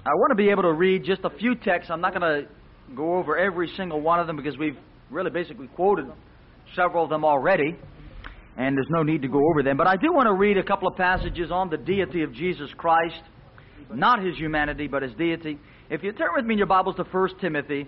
I want to be able to read just a few texts. I'm not going to go over every single one of them because we've really basically quoted several of them already, and there's no need to go over them. But I do want to read a couple of passages on the deity of Jesus Christ, not His humanity, but His deity. If you turn with me in your Bibles to 1 Timothy,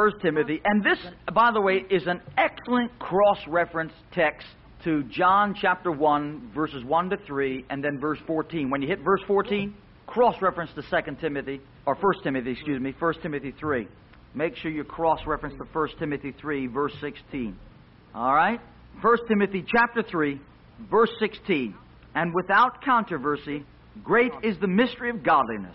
and this, by the way, is an excellent cross-reference text to John chapter 1, verses 1 to 3, and then verse 14. When you hit verse 14, cross-reference to 2 Timothy, or 1 Timothy, 1 Timothy 3. Make sure you cross-reference to 1 Timothy 3, verse 16. All right? 1 Timothy chapter 3, verse 16. And without controversy, great is the mystery of godliness.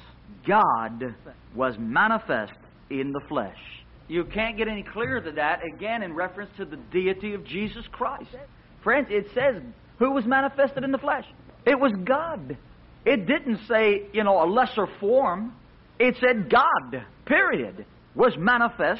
God was manifest in the flesh. You can't get any clearer than that, again, in reference to the deity of Jesus Christ. Friends, it says, who was manifested in the flesh? It was God. It didn't say, a lesser form. It said God, period, was manifest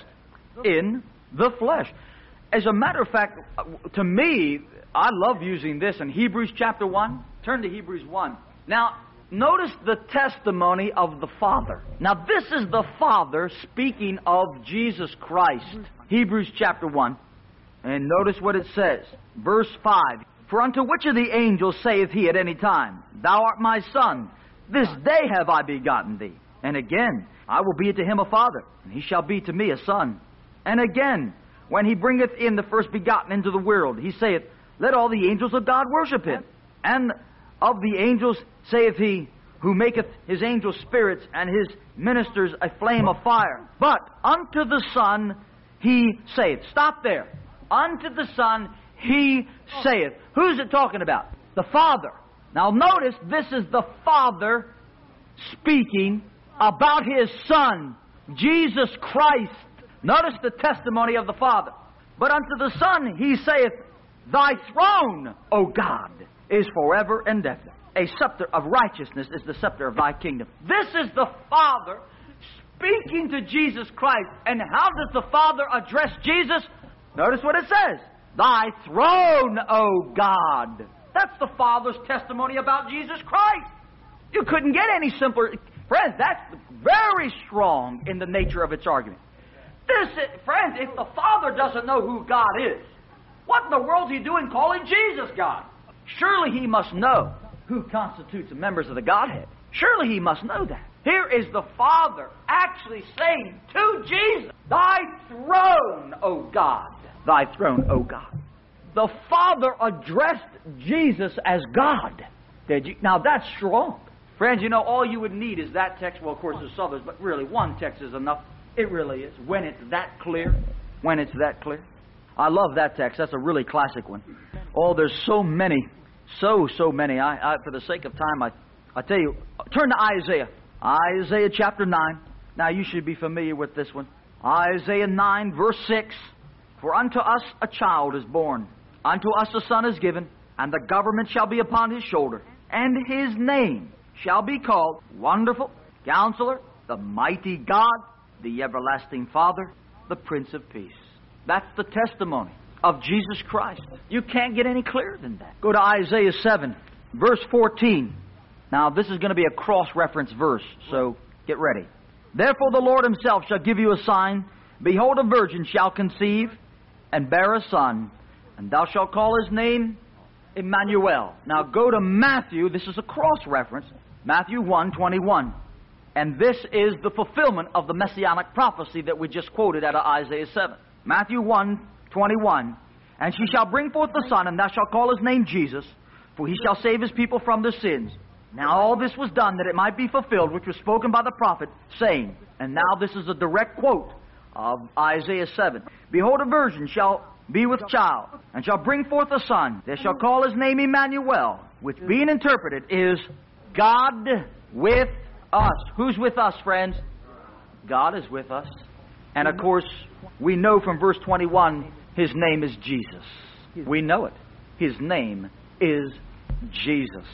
in the flesh. As a matter of fact, to me, I love using this in Hebrews chapter 1. Turn to Hebrews 1. Now, notice the testimony of the Father. Now, this is the Father speaking of Jesus Christ. Hebrews chapter 1. And notice what it says. Verse 5. For unto which of the angels saith he at any time, Thou art my Son, this day have I begotten thee. And again, I will be to him a father, and he shall be to me a son. And again, when he bringeth in the first begotten into the world, he saith, Let all the angels of God worship him. And of the angels saith he, who maketh his angels spirits, and his ministers a flame of fire. But unto the Son he saith. Stop there. Unto the Son he saith. Who's it talking about? The Father. Now notice, this is the Father speaking about His Son, Jesus Christ. Notice the testimony of the Father. But unto the Son he saith, Thy throne, O God, is forever and ever. A scepter of righteousness is the scepter of Thy kingdom. This is the Father speaking to Jesus Christ. And how does the Father address Jesus? Notice what it says. Thy throne, O God. That's the Father's testimony about Jesus Christ. You couldn't get any simpler. Friends, that's very strong in the nature of its argument. Friends, if the Father doesn't know who God is, what in the world is He doing calling Jesus God? Surely He must know who constitutes the members of the Godhead. Surely He must know that. Here is the Father actually saying to Jesus, Thy throne, O God. Thy throne, O God. The Father addressed Jesus as God. Did you? Now that's strong. Friends, all you would need is that text. Well, of course, there's others, but really one text is enough. It really is. When it's that clear. When it's that clear. I love that text. That's a really classic one. Oh, there's so many. So many. I for the sake of time, I tell you, turn to Isaiah. Isaiah chapter 9. Now, you should be familiar with this one. Isaiah 9, verse 6. For unto us a child is born, unto us a son is given, and the government shall be upon his shoulder, and his name shall be called Wonderful, Counselor, the Mighty God, the Everlasting Father, the Prince of Peace. That's the testimony of Jesus Christ. You can't get any clearer than that. Go to Isaiah 7, verse 14. Now, this is going to be a cross-reference verse, so get ready. Therefore the Lord Himself shall give you a sign. Behold, a virgin shall conceive and bear a son, and thou shalt call his name Emmanuel. Now go to Matthew. This is a cross-reference. Matthew 1:21. And this is the fulfillment of the messianic prophecy that we just quoted out of Isaiah 7. Matthew 1:21. And she shall bring forth the son, and thou shalt call his name Jesus, for he shall save his people from their sins. Now all this was done that it might be fulfilled, which was spoken by the prophet, saying, and now this is a direct quote of Isaiah 7. Behold, a virgin shall be with child, and shall bring forth a son. They shall call his name Emmanuel, which being interpreted is God with us. Who's with us, friends? God is with us. And of course, we know from verse 21, His name is Jesus. We know it. His name is Jesus.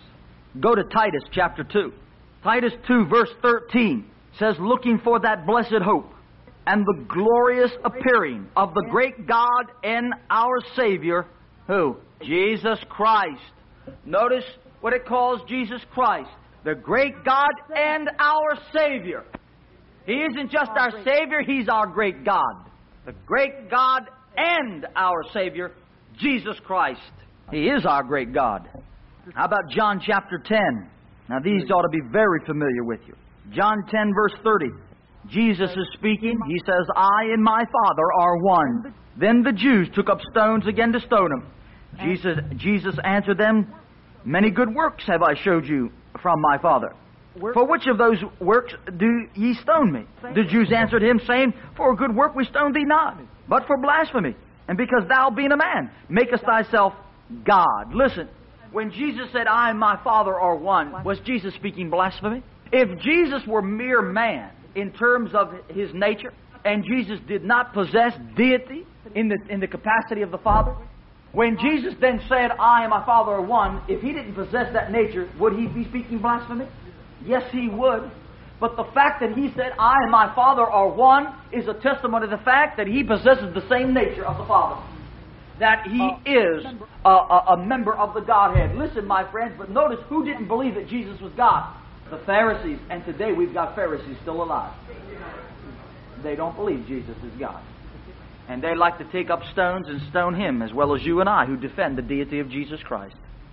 Go to Titus chapter 2. Titus 2 verse 13 says, looking for that blessed hope and the glorious appearing of the great God and our Savior, who? Jesus Christ. Notice what it calls Jesus Christ. The great God and our Savior. He isn't just our Savior, He's our great God. The great God and our Savior, Jesus Christ. He is our great God. How about John chapter 10? Now these ought to be very familiar with you. John 10 verse 30. Jesus is speaking. He says, I and my Father are one. Then the Jews took up stones again to stone Him. Jesus answered them, Many good works have I showed you from my Father. For which of those works do ye stone me? The Jews answered Him, saying, For a good work we stone thee not, but for blasphemy. And because thou, being a man, makest thyself God. Listen, when Jesus said, I and my Father are one, was Jesus speaking blasphemy? If Jesus were mere man in terms of His nature, and Jesus did not possess deity in the capacity of the Father, when Jesus then said, I and my Father are one, if He didn't possess that nature, would He be speaking blasphemy? Yes, He would. But the fact that He said, I and my Father are one, is a testimony to the fact that He possesses the same nature of the Father. That He is a member of the Godhead. Listen, my friends, but notice who didn't believe that Jesus was God? The Pharisees. And today we've got Pharisees still alive. They don't believe Jesus is God. And they like to take up stones and stone Him, as well as you and I, who defend the deity of Jesus Christ.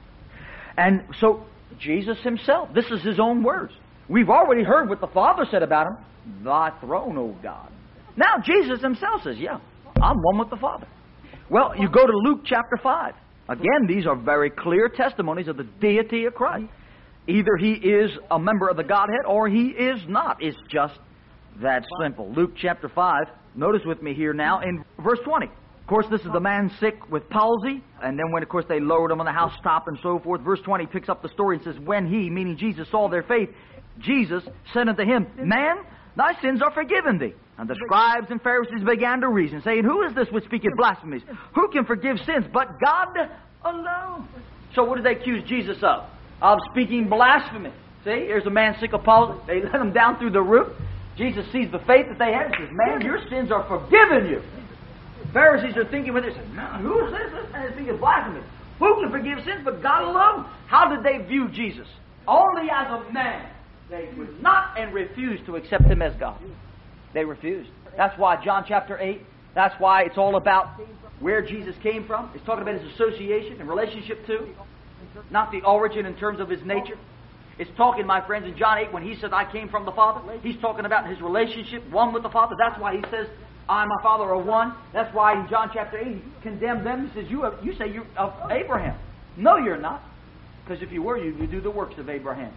And so, Jesus Himself, this is His own words. We've already heard what the Father said about Him. Thy throne, O God. Now, Jesus Himself says, yeah, I'm one with the Father. Well, you go to Luke chapter 5. Again, these are very clear testimonies of the deity of Christ. Either He is a member of the Godhead or He is not. It's just that simple. Luke chapter 5. Notice with me here now in verse 20. Of course, this is the man sick with palsy. And then when, of course, they lowered him on the housetop and so forth. Verse 20 picks up the story and says, When he, meaning Jesus, saw their faith, Jesus said unto him, Man, thy sins are forgiven thee. And the scribes and Pharisees began to reason, saying, Who is this which speaketh blasphemies? Who can forgive sins but God alone? So what did they accuse Jesus of? Of speaking blasphemy. See, here's a man sick of palsy. They let him down through the roof. Jesus sees the faith that they have and says, Man, your sins are forgiven you. The Pharisees are thinking with this, who is this? This man is speaking blasphemy. Who can forgive sins but God alone? How did they view Jesus? Only as a man. They would not and refused to accept Him as God. They refused. That's why John chapter 8, that's why it's all about where Jesus came from. It's talking about His association and relationship to, not the origin in terms of His nature. It's talking, my friends, in John 8, when He said, I came from the Father, He's talking about His relationship, one with the Father. That's why He says, I and my Father are one. That's why in John chapter 8, He condemned them. He says, you say you're of Abraham. No, you're not. Because if you were, you would do the works of Abraham.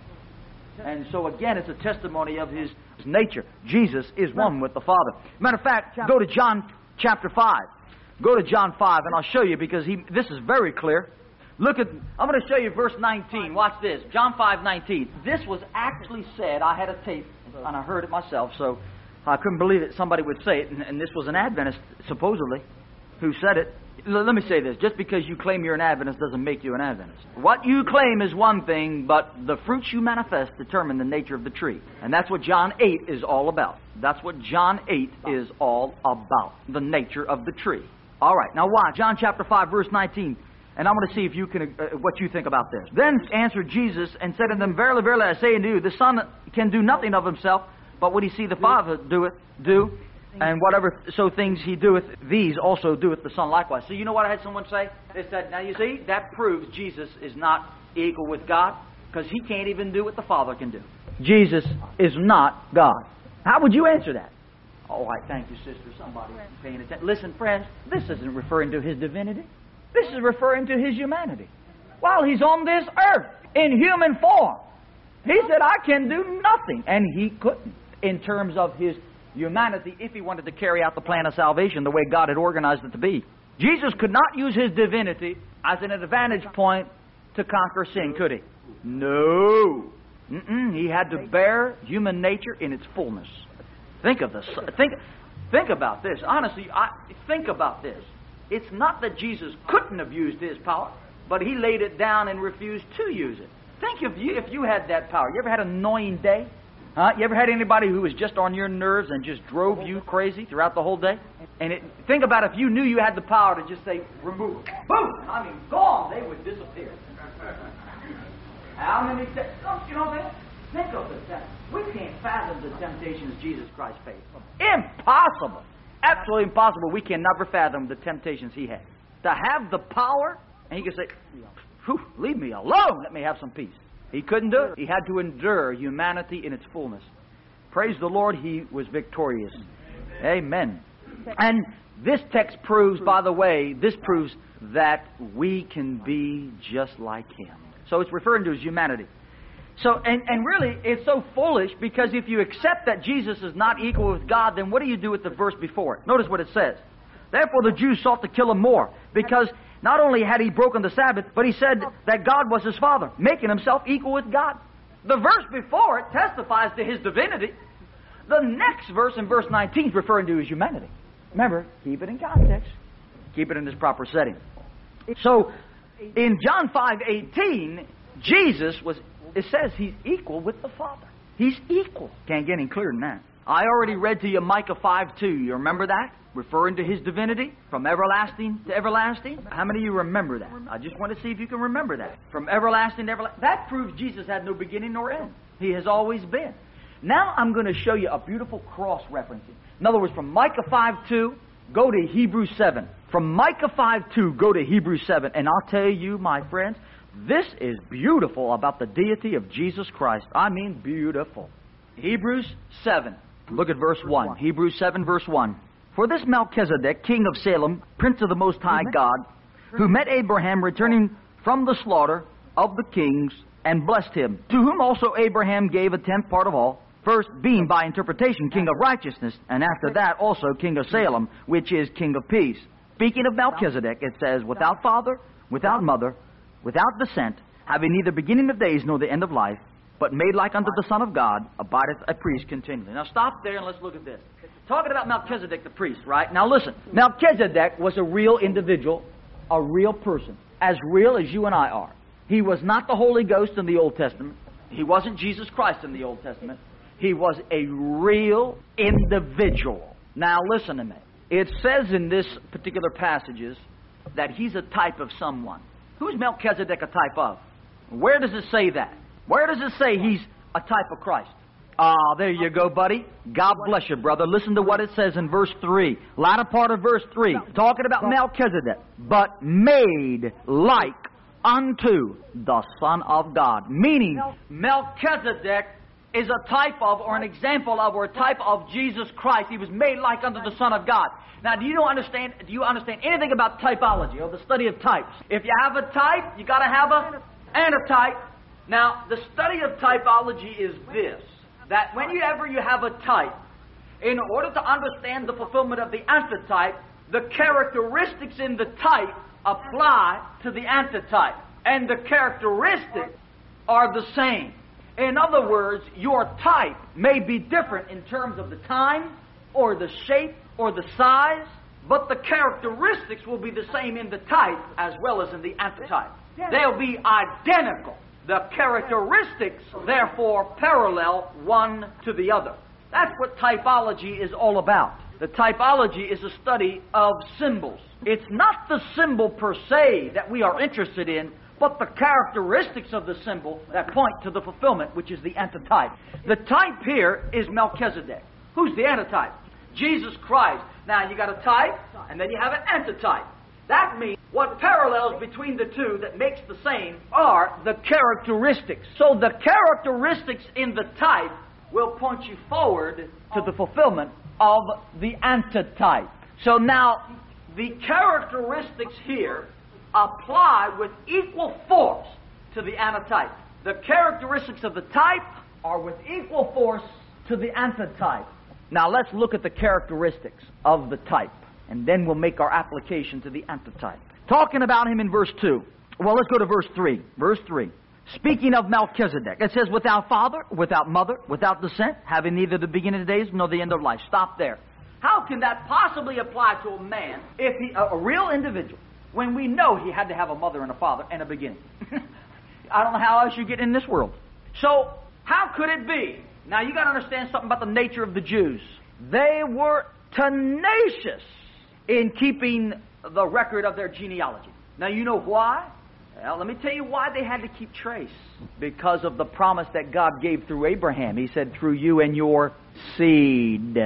And so again, it's a testimony of His nature. Jesus is one with the Father. Matter of fact, go to John chapter 5. Go to John 5, and I'll show you, because this is very clear. Look at, I'm going to show you verse 19. Watch this. John 5:19. This was actually said. I had a tape, and I heard it myself, so I couldn't believe it. Somebody would say it, and this was an Adventist, supposedly, who said it. Let me say this. Just because you claim you're an Adventist doesn't make you an Adventist. What you claim is one thing, but the fruits you manifest determine the nature of the tree. And that's what John 8 is all about. That's what John 8 is all about. The nature of the tree. All right, now watch. John chapter 5, verse 19. And I'm going to see if you can, what you think about this. Then answered Jesus and said unto them, Verily, verily, I say unto you, the Son can do nothing of himself, but what he see the Father do, and whatever so things he doeth, these also doeth the Son likewise. So you know what I had someone say? They said, now you see, that proves Jesus is not equal with God, because He can't even do what the Father can do. Jesus is not God. How would you answer that? Oh, I thank you, sister. Somebody paying attention. Listen, friends, this isn't referring to His divinity. This is referring to His humanity. While He's on this earth, in human form, He said, I can do nothing. And He couldn't, in terms of His humanity, if He wanted to carry out the plan of salvation the way God had organized it to be. Jesus could not use His divinity as an advantage point to conquer sin, could He? No. He had to bear human nature in its fullness. Think of this. Think about this. Honestly, think about this. It's not that Jesus couldn't have used His power, but He laid it down and refused to use it. Think if you had that power. You ever had an annoying day? You ever had anybody who was just on your nerves and just drove you crazy throughout the whole day? And think about if you knew you had the power to just say, remove them. Boom! I mean, gone. They would disappear. How many days? You know what I'm saying? Think of the temptation. We can't fathom the temptations Jesus Christ faced. Impossible. Absolutely impossible. We can never fathom the temptations He had. To have the power, and He could say, "Whew, leave me alone. Let me have some peace." He couldn't do it. He had to endure humanity in its fullness. Praise the Lord, He was victorious. Amen. And this text proves, by the way, this proves that we can be just like Him. So it's referring to His humanity. So, and really, it's so foolish, because if you accept that Jesus is not equal with God, then what do you do with the verse before it? Notice what it says. Therefore the Jews sought to kill Him more, because not only had He broken the Sabbath, but He said that God was His Father, making Himself equal with God. The verse before it testifies to His divinity. The next verse, in verse 19, is referring to His humanity. Remember, keep it in context. Keep it in its proper setting. So, in John 5:18, Jesus was, it says He's equal with the Father. He's equal. Can't get any clearer than that. I already read to you Micah 5:2. You remember that? Referring to His divinity, from everlasting to everlasting. How many of you remember that? I just want to see if you can remember that. From everlasting to everlasting. That proves Jesus had no beginning nor end. He has always been. Now I'm going to show you a beautiful cross-referencing. In other words, from Micah 5:2, go to Hebrews 7. From Micah 5:2, go to Hebrews 7. And I'll tell you, my friends, this is beautiful about the deity of Jesus Christ. I mean beautiful. Hebrews 7. Look at verse 1. Hebrews 7, verse 1. For this Melchizedek, king of Salem, prince of the Most High God, who met Abraham returning from the slaughter of the kings, and blessed him, to whom also Abraham gave a tenth part of all, first being by interpretation king of righteousness, and after that also king of Salem, which is king of peace. Speaking of Melchizedek, it says, without father, without mother, without descent, having neither beginning of days nor the end of life, but made like unto the Son of God, abideth a priest continually. Now stop there and let's look at this. Talking about Melchizedek the priest, right? Now listen, Melchizedek was a real individual, a real person, as real as you and I are. He was not the Holy Ghost in the Old Testament. He wasn't Jesus Christ in the Old Testament. He was a real individual. Now listen to me. It says in this particular passages that he's a type of someone. Who's Melchizedek a type of? Where does it say that? Where does it say he's a type of Christ? Ah, there you go, buddy. God bless you, brother. Listen to what it says in verse 3. Latter part of verse 3. Talking about Melchizedek. But made like unto the Son of God. Meaning, Melchizedek is a type of, or an example of, or a type of Jesus Christ. He was made like unto the Son of God. Now, do you understand anything about typology, or the study of types? If you have a type, you got to have an antitype. Now, the study of typology is this, that whenever you have a type, in order to understand the fulfillment of the antitype, the characteristics in the type apply to the antitype. And the characteristics are the same. In other words, your type may be different in terms of the time, or the shape, or the size, but the characteristics will be the same in the type as well as in the antitype. They'll be identical. The characteristics, therefore, parallel one to the other. That's what typology is all about. The typology is a study of symbols. It's not the symbol per se that we are interested in, but the characteristics of the symbol that point to the fulfillment, which is the antitype. The type here is Melchizedek. Who's the antitype? Jesus Christ. Now, you got a type, and then you have an antitype. That means what parallels between the two that makes the same are the characteristics. So the characteristics in the type will point you forward to the fulfillment of the antitype. So now, the characteristics here apply with equal force to the antitype. The characteristics of the type are with equal force to the antitype. Now let's look at the characteristics of the type, and then we'll make our application to the antitype. Talking about him in verse 2. Well, let's go to verse 3. Verse 3. Speaking of Melchizedek, it says, without father, without mother, without descent, having neither the beginning of days nor the end of life. Stop there. How can that possibly apply to a man, if he, a real individual, when we know he had to have a mother and a father and a beginning? I don't know how else you get in this world. So, how could it be? Now, you got to understand something about the nature of the Jews. They were tenacious in keeping the record of their genealogy. Now, you know why? Well, let me tell you why they had to keep trace. Because of the promise that God gave through Abraham. He said, through you and your seed.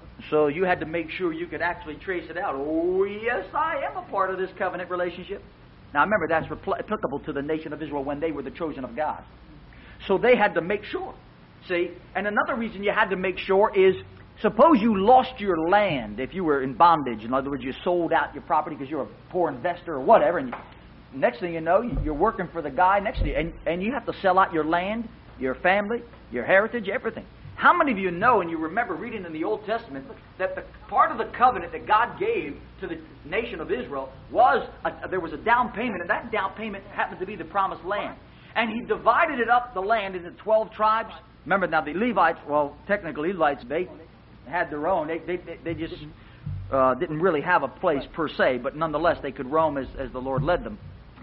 So you had to make sure you could actually trace it out. Oh, yes, I am a part of this covenant relationship. Now, remember, that's applicable to the nation of Israel when they were the chosen of God. So they had to make sure. See? And another reason you had to make sure is, suppose you lost your land if you were in bondage. In other words, you sold out your property because you're a poor investor or whatever, and next thing you know, you're working for the guy next to you, and you have to sell out your land, your family, your heritage, everything. How many of you know, and you remember reading in the Old Testament, that the part of the covenant that God gave to the nation of Israel was, there was a down payment, and that down payment happened to be the promised land. And He divided it up, the land, into 12 tribes. Remember, now the Levites, well, technically Levites, they had their own. They just didn't really have a place per se, but nonetheless they could roam as the Lord led them.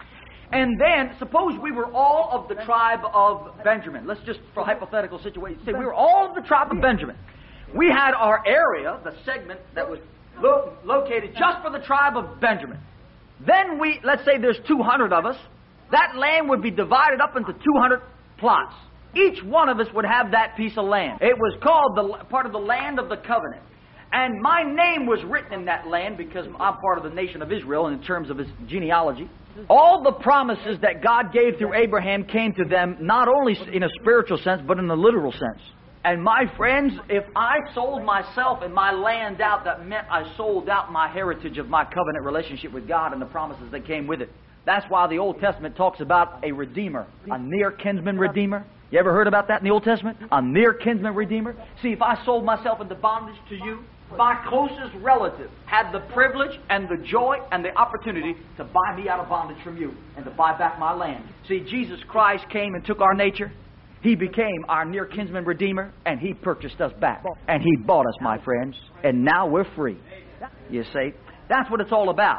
And then, suppose we were all of the tribe of Benjamin. Let's just, for a hypothetical situation, say we were all of the tribe of Benjamin. We had our area, the segment that was located just for the tribe of Benjamin. Then let's say there's 200 of us. That land would be divided up into 200 plots. Each one of us would have that piece of land. It was called part of the land of the covenant. And my name was written in that land because I'm part of the nation of Israel in terms of its genealogy. All the promises that God gave through Abraham came to them not only in a spiritual sense, but in a literal sense. And my friends, if I sold myself and my land out, that meant I sold out my heritage of my covenant relationship with God and the promises that came with it. That's why the Old Testament talks about a redeemer, a near kinsman redeemer. You ever heard about that in the Old Testament? A near kinsman redeemer? See, if I sold myself into bondage to you, my closest relative had the privilege and the joy and the opportunity to buy me out of bondage from you and to buy back my land. See, Jesus Christ came and took our nature. He became our near kinsman redeemer, and He purchased us back. And He bought us, my friends. And now we're free. You see? That's what it's all about.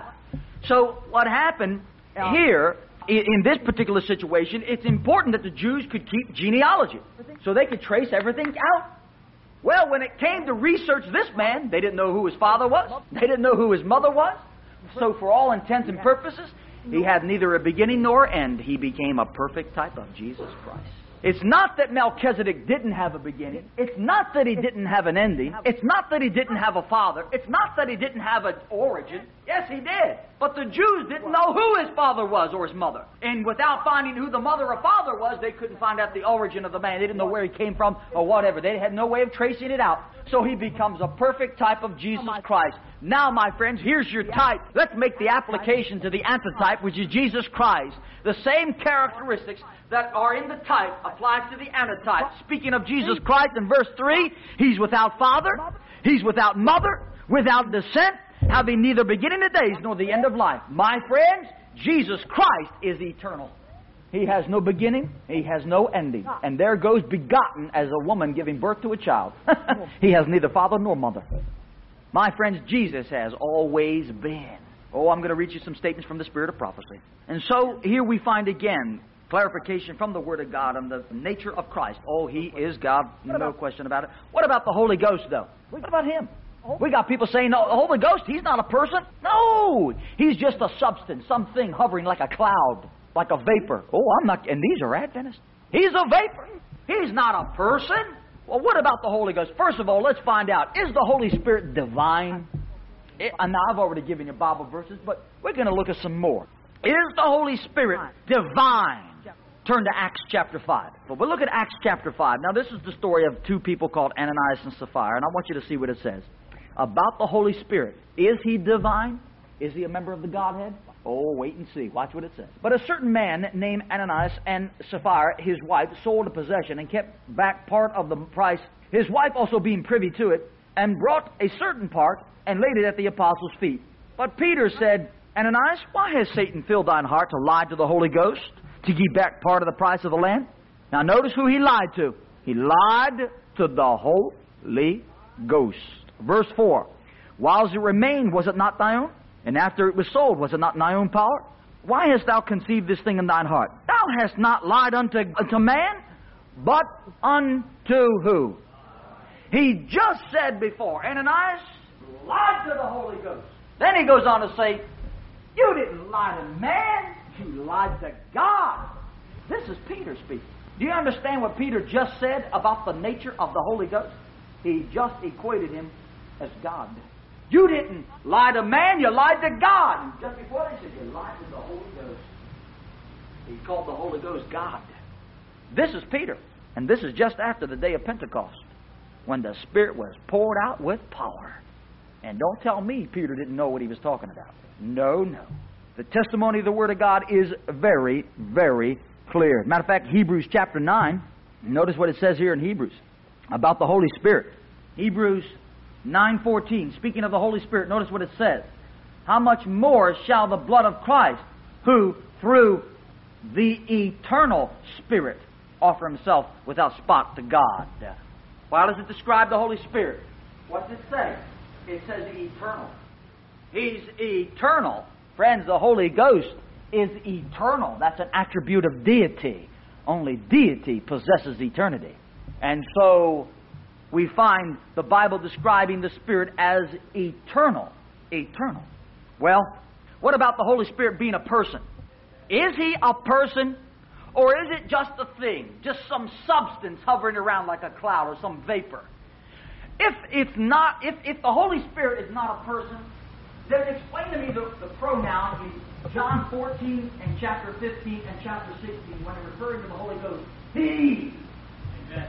So what happened here, in this particular situation, it's important that the Jews could keep genealogy so they could trace everything out. Well, when it came to research this man, they didn't know who his father was. They didn't know who his mother was. So for all intents and purposes, he had neither a beginning nor end. He became a perfect type of Jesus Christ. It's not that Melchizedek didn't have a beginning. It's not that he didn't have an ending. It's not that he didn't have a father. It's not that he didn't have an origin. Yes, he did. But the Jews didn't know who his father was or his mother. And without finding who the mother or father was, they couldn't find out the origin of the man. They didn't know where he came from or whatever. They had no way of tracing it out. So he becomes a perfect type of Jesus Christ. Now, my friends, here's your type. Let's make the application to the antitype, which is Jesus Christ. The same characteristics that are in the type applies to the antitype. Speaking of Jesus Christ in verse 3, He's without father, He's without mother, without descent, having neither beginning of days nor the end of life. My friends, Jesus Christ is eternal. He has no beginning, He has no ending. And there goes begotten as a woman giving birth to a child. He has neither father nor mother. My friends, Jesus has always been. Oh, I'm going to read you some statements from the Spirit of prophecy. And so here we find again clarification from the Word of God on the nature of Christ. Oh, He is God, no question about it. What about the Holy Ghost, though? What about Him? We got people saying, no, the Holy Ghost, He's not a person. No, He's just a substance, something hovering like a cloud, like a vapor. Oh, I'm not, and these are Adventists. He's a vapor. He's not a person. Well, what about the Holy Ghost? First of all, let's find out, is the Holy Spirit divine? Now, I've already given you Bible verses, but we're going to look at some more. Is the Holy Spirit divine? Turn to Acts chapter 5. But we'll look at Acts chapter 5. Now, this is the story of two people called Ananias and Sapphira, and I want you to see what it says. About the Holy Spirit. Is He divine? Is He a member of the Godhead? Oh, wait and see. Watch what it says. But a certain man named Ananias and Sapphira, his wife, sold a possession and kept back part of the price, his wife also being privy to it, and brought a certain part and laid it at the apostles' feet. But Peter said, Ananias, why has Satan filled thine heart to lie to the Holy Ghost, to give back part of the price of the land? Now notice who he lied to. He lied to the Holy Ghost. Verse 4, whiles it remained, was it not thy own? And after it was sold, was it not in thy own power? Why hast thou conceived this thing in thine heart? Thou hast not lied unto man, but unto who? He just said before, Ananias lied to the Holy Ghost. Then he goes on to say, you didn't lie to man, You lied to God. This is Peter speaking. Do you understand what Peter just said about the nature of the Holy Ghost? He just equated him as God. You didn't lie to man, you lied to God. And just before they said, you lied to the Holy Ghost. He called the Holy Ghost God. This is Peter. And this is just after the day of Pentecost, when the Spirit was poured out with power. And don't tell me Peter didn't know what he was talking about. No, no. The testimony of the Word of God is very, very clear. Matter of fact, Hebrews chapter 9, notice what it says here in Hebrews about the Holy Spirit. Hebrews 9:14, speaking of the Holy Spirit, notice what it says. How much more shall the blood of Christ, who through the eternal Spirit offer Himself without spot to God? Why does it describe the Holy Spirit? What does it say? It says eternal. He's eternal. Friends, the Holy Ghost is eternal. That's an attribute of deity. Only deity possesses eternity. And so we find the Bible describing the Spirit as eternal. Eternal. Well, what about the Holy Spirit being a person? Is He a person, or is it just a thing? Just some substance hovering around like a cloud or some vapor? If the Holy Spirit is not a person, then explain to me the pronoun in John 14 and chapter 15 and chapter 16 when they're referring to the Holy Ghost. He. Amen.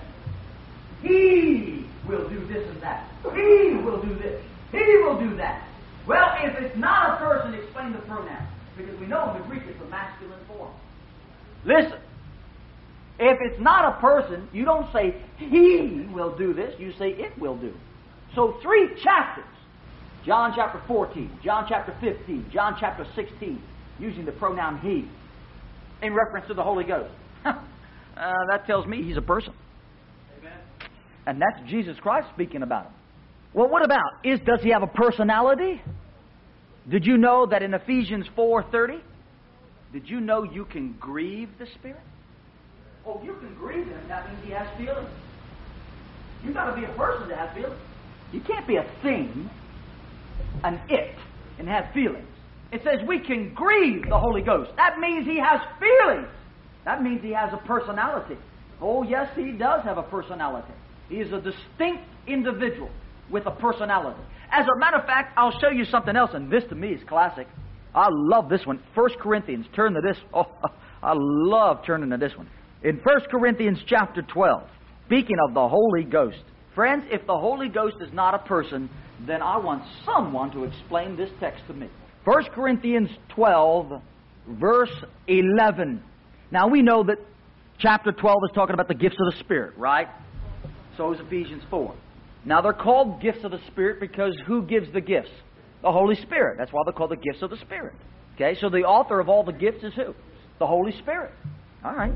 He will do this and that. He will do this. He will do that. Well, if it's not a person, explain the pronoun. Because we know in the Greek it's a masculine form. Listen. If it's not a person, you don't say, He will do this. You say, it will do. So 3 chapters. John chapter 14, John chapter 15, John chapter 16, using the pronoun He in reference to the Holy Ghost. That tells me He's a person. Amen. And that's Jesus Christ speaking about Him. Well, what about? Does He have a personality? Did you know that in Ephesians 4:30, did you know you can grieve the Spirit? Oh, you can grieve Him. That means He has feelings. You've got to be a person to have feelings. You can't be a thing, an it, and have feelings. It says we can grieve the Holy Ghost. That means He has feelings. That means He has a personality. Oh, yes, He does have a personality. He is a distinct individual with a personality. As a matter of fact, I'll show you something else, and this to me is classic. I love this one. 1 Corinthians. Turn to this. Oh, I love turning to this one. In 1 Corinthians chapter 12, speaking of the Holy Ghost. Friends, if the Holy Ghost is not a person, then I want someone to explain this text to me. 1 Corinthians 12, verse 11. Now we know that chapter 12 is talking about the gifts of the Spirit, right? So is Ephesians 4. Now they're called gifts of the Spirit because who gives the gifts? The Holy Spirit. That's why they're called the gifts of the Spirit. Okay, so the author of all the gifts is who? The Holy Spirit. All right.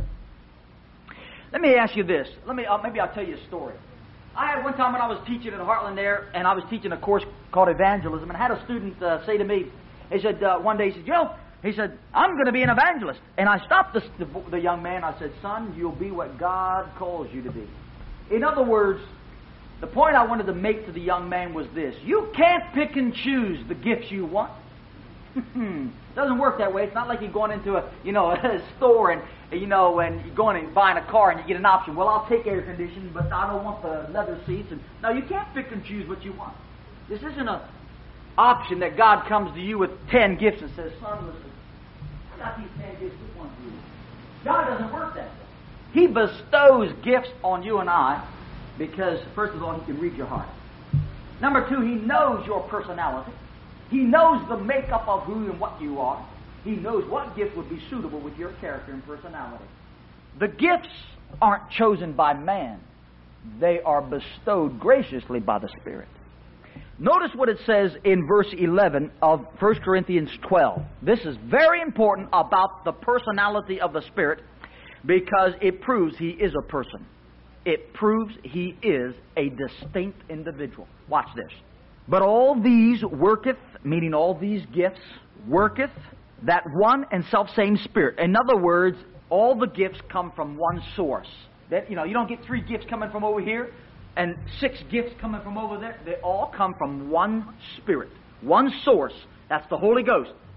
Let me ask you this. Maybe I'll tell you a story. I had one time when I was teaching at Heartland there, and I was teaching a course called Evangelism, and I had a student say to me, he said, one day, he said, I'm going to be an evangelist. And I stopped the young man. I said, son, you'll be what God calls you to be. In other words, the point I wanted to make to the young man was this. You can't pick and choose the gifts you want. It doesn't work that way. It's not like you're going into a store and you're going and buying a car and you get an option. Well, I'll take air conditioning, but I don't want the leather seats. No, you can't pick and choose what you want. This isn't an option that God comes to you with 10 gifts and says, son, listen, I got these 10 gifts. Which one do you want? God doesn't work that way. He bestows gifts on you and I because, first of all, He can read your heart. Number 2, He knows your personality. He knows the makeup of who and what you are. He knows what gift would be suitable with your character and personality. The gifts aren't chosen by man. They are bestowed graciously by the Spirit. Notice what it says in verse 11 of 1 Corinthians 12. This is very important about the personality of the Spirit because it proves He is a person. It proves He is a distinct individual. Watch this. But all these worketh, meaning all these gifts, worketh that one and self-same Spirit. In other words, all the gifts come from one source. That you don't get 3 gifts coming from over here and 6 gifts coming from over there. They all come from one Spirit, one source. That's the Holy Ghost.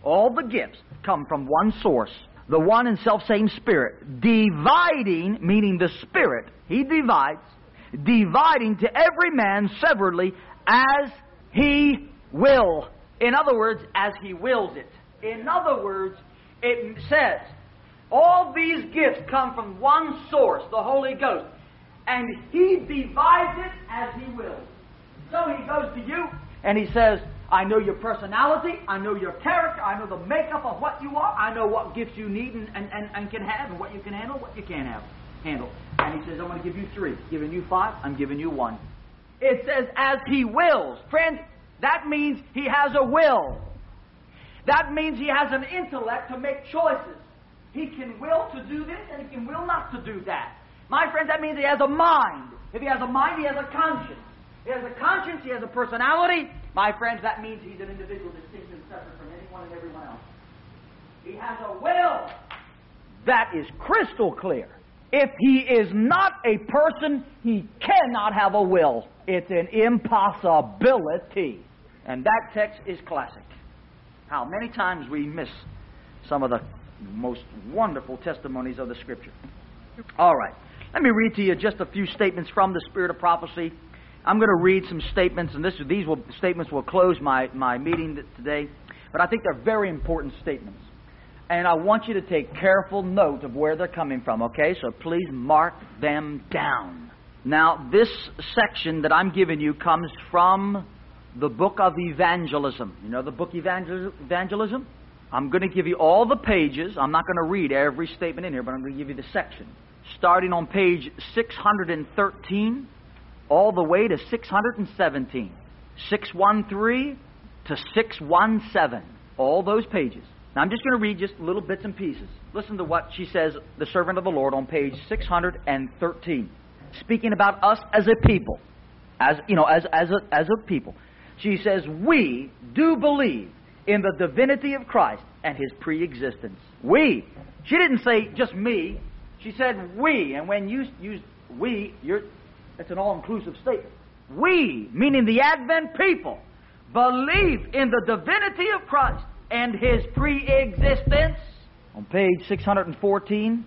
All the gifts come from one source, the one and self-same Spirit, dividing, meaning the Spirit, He divides, dividing to every man severally as He will. In other words, as He wills it. In other words, it says, all these gifts come from one source, the Holy Ghost, and He divides it as He wills. So He goes to you and He says, I know your personality, I know your character, I know the makeup of what you are, I know what gifts you need and can have, and what you can handle, what you can't handle. And He says, I'm going to give you 3. Giving you 5, I'm giving you 1. It says, as He wills. Friends, that means He has a will. That means He has an intellect to make choices. He can will to do this, and He can will not to do that. My friends, that means He has a mind. If He has a mind, He has a conscience. He has a conscience, He has a personality. My friends, that means He's an individual distinct and separate from anyone and everyone else. He has a will. That is crystal clear. If He is not a person, He cannot have a will. It's an impossibility. And that text is classic. How many times we miss some of the most wonderful testimonies of the Scripture. All right. Let me read to you just a few statements from the Spirit of Prophecy. I'm going to read some statements, and statements will close my meeting today. But I think they're very important statements. And I want you to take careful note of where they're coming from, okay? So please mark them down. Now, this section that I'm giving you comes from the book of evangelism. You know the book evangelism? I'm going to give you all the pages. I'm not going to read every statement in here, but I'm going to give you the section. Starting on page 613 all the way to 617. 613 to 617. All those pages. Now I'm just going to read just little bits and pieces. Listen to what she says, the servant of the Lord, on page 613. Speaking about us as a people. As a people. She says, we do believe in the divinity of Christ and His pre-existence. We. She didn't say just me. She said we. And when you use we, it's an all-inclusive statement. We, meaning the Advent people, believe in the divinity of Christ and His pre-existence. On page 614,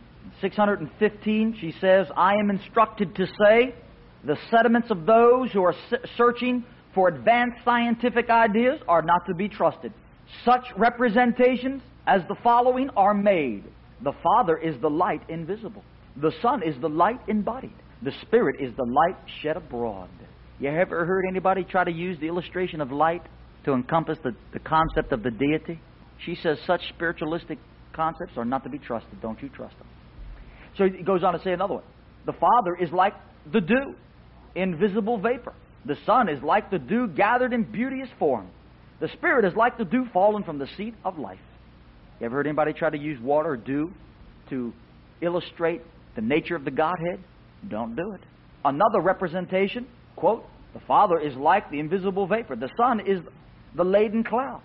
615, she says, I am instructed to say the sentiments of those who are searching for advanced scientific ideas are not to be trusted. Such representations as the following are made. The Father is the light invisible. The Son is the light embodied. The Spirit is the light shed abroad. You ever heard anybody try to use the illustration of light to encompass the concept of the deity? She says such spiritualistic concepts are not to be trusted. Don't you trust them. So it goes on to say another one. The Father is like the dew, invisible vapor. The Son is like the dew gathered in beauteous form. The Spirit is like the dew fallen from the seat of life. You ever heard anybody try to use water or dew to illustrate the nature of the Godhead? Don't do it. Another representation, quote, the Father is like the invisible vapor. The Son is the laden cloud.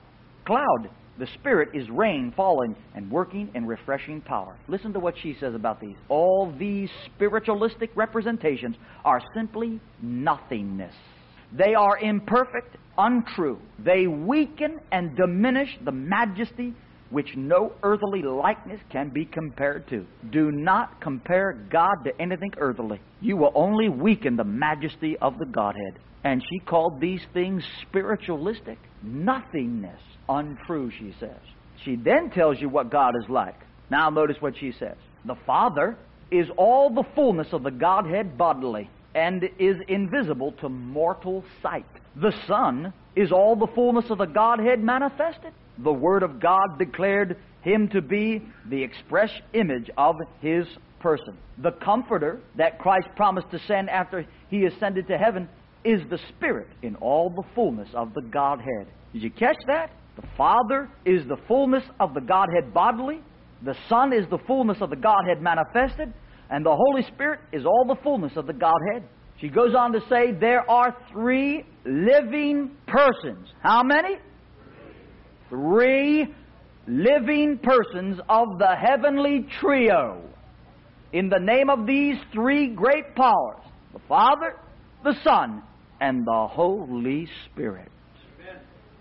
The Spirit is rain falling and working in refreshing power. Listen to what she says about these. All these spiritualistic representations are simply nothingness. They are imperfect, untrue. They weaken and diminish the majesty which no earthly likeness can be compared to. Do not compare God to anything earthly. You will only weaken the majesty of the Godhead. And she called these things spiritualistic. Nothingness. Untrue, she says. She then tells you what God is like. Now notice what she says. The Father is all the fullness of the Godhead bodily, and is invisible to mortal sight. The Son is all the fullness of the Godhead manifested. The Word of God declared Him to be the express image of His person. The Comforter that Christ promised to send after He ascended to heaven is the Spirit in all the fullness of the Godhead. Did you catch that? The Father is the fullness of the Godhead bodily. The Son is the fullness of the Godhead manifested. And the Holy Spirit is all the fullness of the Godhead. She goes on to say there are 3 living persons. How many? 3 living persons of the heavenly trio. In the name of these 3 great powers, the Father, the Son, and the Holy Spirit. Amen.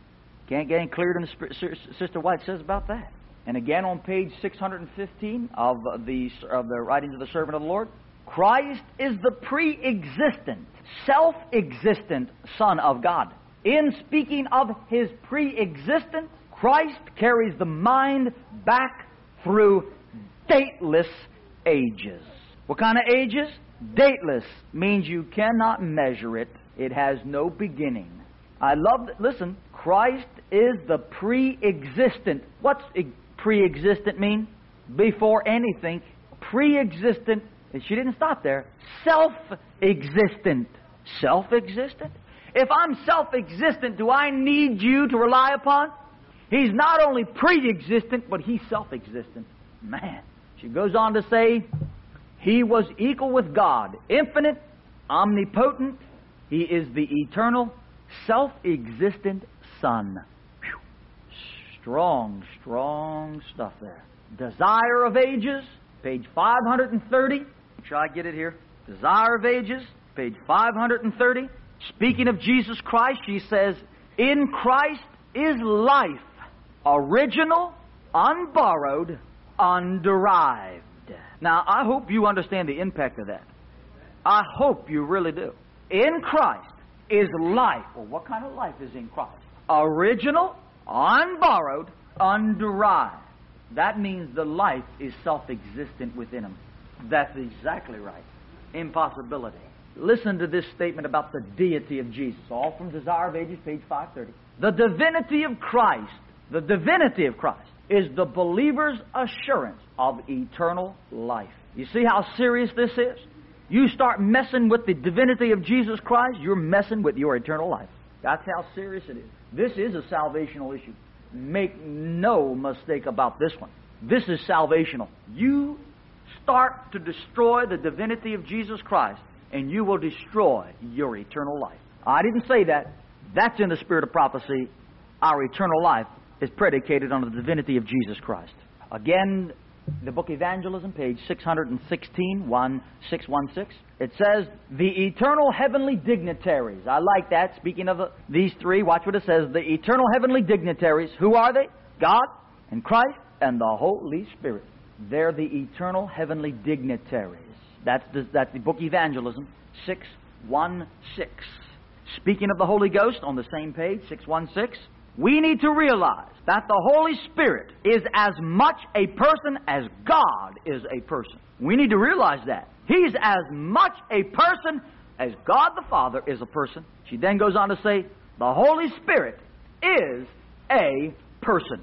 Can't get any clearer than Sister White says about that. And again on page 615 of the writings of the servant of the Lord, Christ is the pre-existent, self-existent Son of God. In speaking of His pre-existence, Christ carries the mind back through dateless ages. What kind of ages? Dateless means you cannot measure it. It has no beginning. I love that. Listen, Christ is the pre-existent. What's pre-existent mean? Before anything. Pre-existent. She didn't stop there. Self-existent. Self-existent? If I'm self-existent, do I need you to rely upon? He's not only pre-existent, but He's self-existent. Man. She goes on to say, He was equal with God, infinite, omnipotent. He is the eternal, self-existent Son. Whew. Strong, strong stuff there. Desire of Ages, page 530. Make sure I get it here. Desire of Ages, page 530. Speaking of Jesus Christ, she says, in Christ is life, original, unborrowed, underived. Now, I hope you understand the impact of that. I hope you really do. In Christ is life. Well, what kind of life is in Christ? Original, unborrowed, underived. That means the life is self-existent within Him. That's exactly right. Impossibility. Listen to this statement about the deity of Jesus. All from Desire of Ages, page 530. The divinity of Christ, is the believer's assurance of eternal life. You see how serious this is? You start messing with the divinity of Jesus Christ, you're messing with your eternal life. That's how serious it is. This is a salvational issue. Make no mistake about this one. This is salvational. You start to destroy the divinity of Jesus Christ, and you will destroy your eternal life. I didn't say that. That's in the spirit of prophecy. Our eternal life is predicated on the divinity of Jesus Christ. Again, the book Evangelism, page 616, 616. It says, the eternal heavenly dignitaries. I like that. Speaking of these three, watch what it says. The eternal heavenly dignitaries. Who are they? God and Christ and the Holy Spirit. They're the eternal heavenly dignitaries. That's the book Evangelism, 616. Speaking of the Holy Ghost, on the same page, 616, we need to realize that the Holy Spirit is as much a person as God is a person. We need to realize that. He's as much a person as God the Father is a person. She then goes on to say, the Holy Spirit is a person.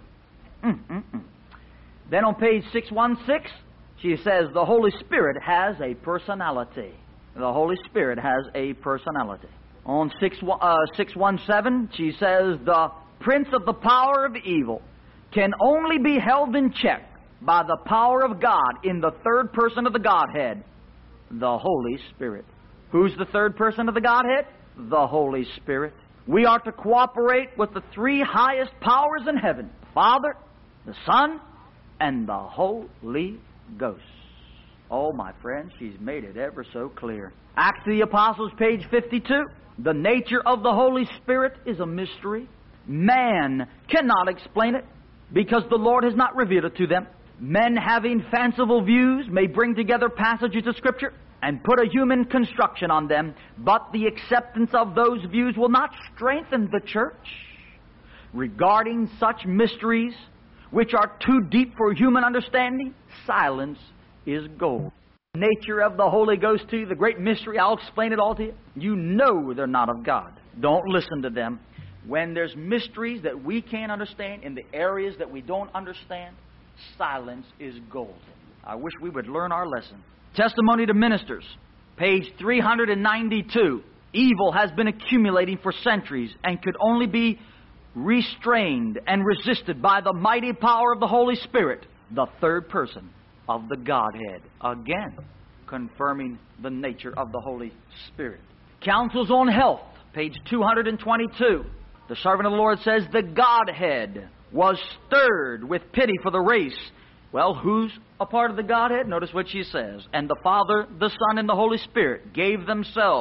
Then on page 616, she says the Holy Spirit has a personality. The Holy Spirit has a personality. On 617, she says the prince of the power of evil can only be held in check by the power of God in the third person of the Godhead, the Holy Spirit. Who's the third person of the Godhead? The Holy Spirit. We are to cooperate with the three highest powers in heaven, the Father, the Son, and the Holy Ghost. Oh, my friends, she's made it ever so clear. Acts of the Apostles, page 52. The nature of the Holy Spirit is a mystery. Man cannot explain it because the Lord has not revealed it to them. Men having fanciful views may bring together passages of Scripture and put a human construction on them, but the acceptance of those views will not strengthen the church. Regarding such mysteries, which are too deep for human understanding, silence is gold. The nature of the Holy Ghost to you, the great mystery, I'll explain it all to you. You know they're not of God. Don't listen to them. When there's mysteries that we can't understand in the areas that we don't understand, silence is gold. I wish we would learn our lesson. Testimony to Ministers, page 392. Evil has been accumulating for centuries and could only be restrained and resisted by the mighty power of the Holy Spirit, the third person of the Godhead. Again, confirming the nature of the Holy Spirit. Counsels on Health, page 222. The servant of the Lord says, the Godhead was stirred with pity for the race. Well, who's a part of the Godhead? Notice what she says. And the Father, the Son, and the Holy Spirit gave themselves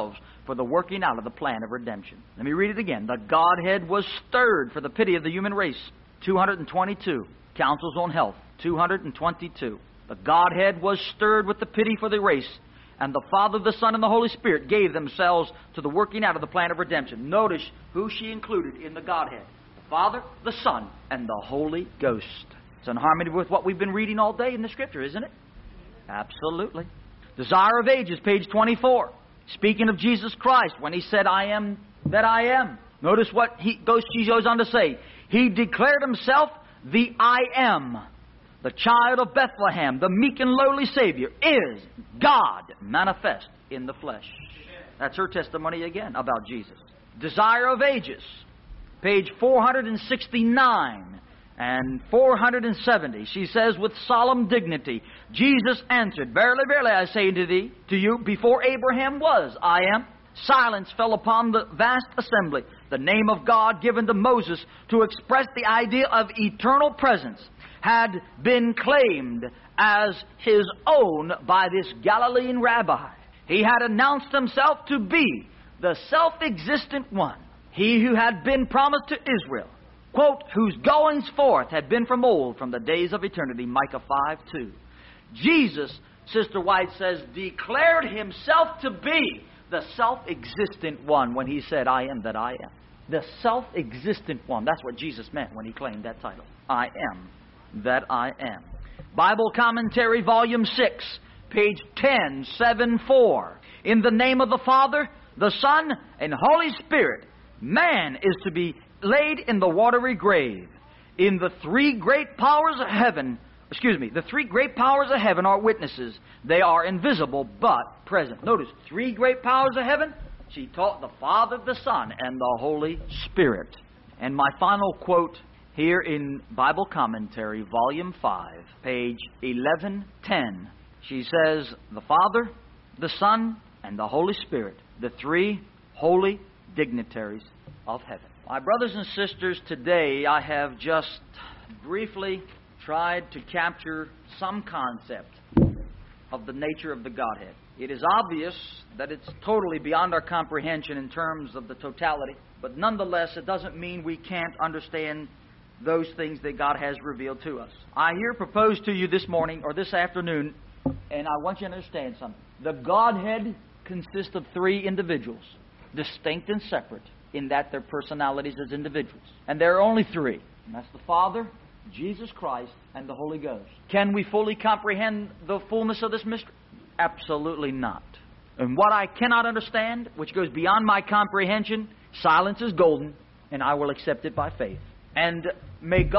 for the working out of the plan of redemption. Let me read it again. The Godhead was stirred for the pity of the human race. 222. Councils on Health. 222. The Godhead was stirred with the pity for the race, and the Father, the Son, and the Holy Spirit gave themselves to the working out of the plan of redemption. Notice who she included in the Godhead. The Father, the Son, and the Holy Ghost. It's in harmony with what we've been reading all day in the Scripture, isn't it? Absolutely. Desire of Ages, page 24. Speaking of Jesus Christ, when He said, I am that I am. Notice what she goes on to say. He declared Himself the I am. The child of Bethlehem, the meek and lowly Savior, is God manifest in the flesh. That's her testimony again about Jesus. Desire of Ages, page 469 and 470. She says with solemn dignity, Jesus answered, Verily, verily, I say to you, before Abraham was, I am. Silence fell upon the vast assembly. The name of God given to Moses to express the idea of eternal presence had been claimed as his own by this Galilean rabbi. He had announced himself to be the self-existent one, he who had been promised to Israel, quote, whose goings forth had been from old, from the days of eternity, Micah 5:2. Jesus, Sister White says, declared himself to be the self-existent one when he said, I am that I am. The self-existent one. That's what Jesus meant when he claimed that title. I am that I am. Bible Commentary, Volume 6, page 1074. In the name of the Father, the Son, and Holy Spirit, man is to be laid in the watery grave. In the three great powers of heaven, the three great powers of heaven are witnesses. They are invisible but present. Notice, three great powers of heaven. She taught the Father, the Son, and the Holy Spirit. And my final quote here in Bible Commentary, Volume 5, page 1110. She says, the Father, the Son, and the Holy Spirit, the three holy dignitaries of heaven. My brothers and sisters, today I have just briefly tried to capture some concept of the nature of the Godhead. It is obvious that it's totally beyond our comprehension in terms of the totality, but nonetheless, it doesn't mean we can't understand those things that God has revealed to us. I here propose to you this morning or this afternoon, and I want you to understand something. The Godhead consists of three individuals, distinct and separate, in that their personalities as individuals. And there are only three, and that's the Father, Jesus Christ, and the Holy Ghost. Can we fully comprehend the fullness of this mystery? Absolutely not. And what I cannot understand, which goes beyond my comprehension, silence is golden, and I will accept it by faith. And may God